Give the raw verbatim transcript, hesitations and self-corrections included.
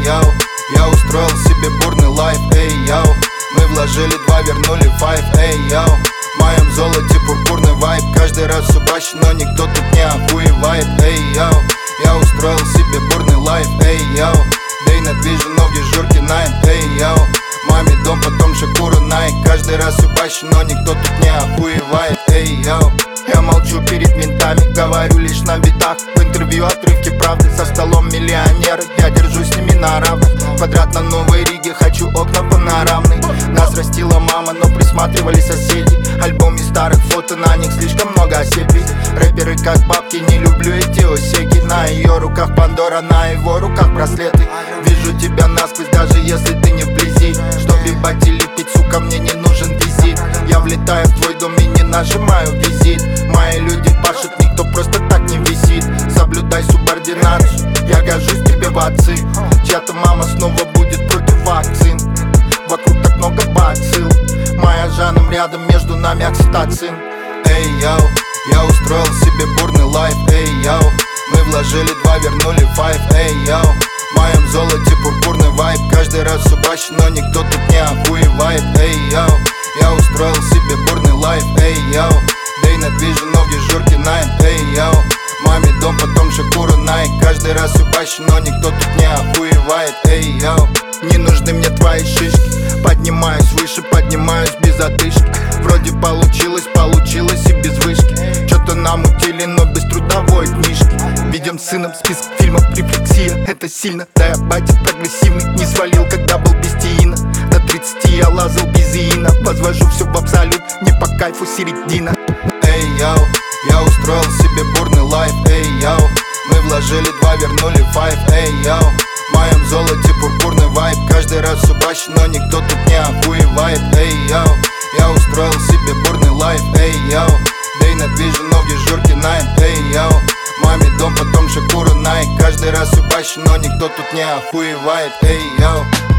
йоу, я устроил себе бурный лайф, эй, йоу. Мы вложили два, вернули файв, эй, йоу. В моем золоте пурпурный вайб. Каждый раз все баще, но никто тут не охуевает, эй, йоу. Я устроил себе бурный лайф, эй, йоу. Дэй на движе, но в дежурке найт, эй, йоу. Маме дом, потом Шакура Найк. Каждый раз все баще, но никто тут не охуевает, эй, йоу. Я молчу перед ментами, говорю лишь на битах. В интервью отрывки правды, со столом миллионеры. Я держусь с ними на равных. Квадрат на Новой Риге, хочу окна панорамные. Нас растила мама, но присматривали соседи. Альбом из старых фото, на них слишком много осепий. Рэперы как бабки, не люблю эти осеки. На ее руках Пандора, на его руках браслеты. Вижу тебя насквозь, даже если ты не вблизи. Чтоб ебать и лепить, сука, мне не нужен визит. Я влетаю в твой дом и не нажимаю визит. Мои люди пашут, никто просто так не висит. Соблюдай субординацию, я гожусь тебе в отцы. Чья-то мама снова будет против вакцин. Вокруг так много бацилл. Моя Жаном рядом, между нами окситоцин. Эй, йоу, я устроил себе бурный лайф, эй, йоу. Мы вложили два, вернули файв, эй, йоу. В моем золоте пурпурный вайб. Каждый раз все баще, но никто тут не охуевает, эй, йоу. Я устроил себе бурный лайф, эй, йоу. Дэй на движе, но в дежурке найт, эй, йоу. Маме дом, потом Шакура Найк. Каждый раз все баще, но никто тут не охуевает, эй, йоу. Не нужны мне твои шишки. Поднимаюсь выше, поднимаюсь без отдышки. Вроде получилось, получилось и без вышки. Чё-то намутили, но без трудовой книжки. Видим с сыном список фильмов, рефлексия. Это сильно, да я батя прогрессивный. Не свалил, когда был без теина. До тридцати я лазал без иина. Возвожу все в абсолют, не по кайфу середина. Эй, йоу, я устроил себе бурный лайф, эй, йоу. Мы вложили два, вернули файв, эй, йоу. В моем золоте пурпурный вайб. Каждый раз все баще, но никто тут не охуевает, эй, йоу. Я устроил себе бурный лайф, эй, йоу. Дэй на движе, но в дежурке найт, эй, йоу. Маме дом, потом Шакура Найк. Каждый раз все баще, но никто тут не охуевает, эй, йоу.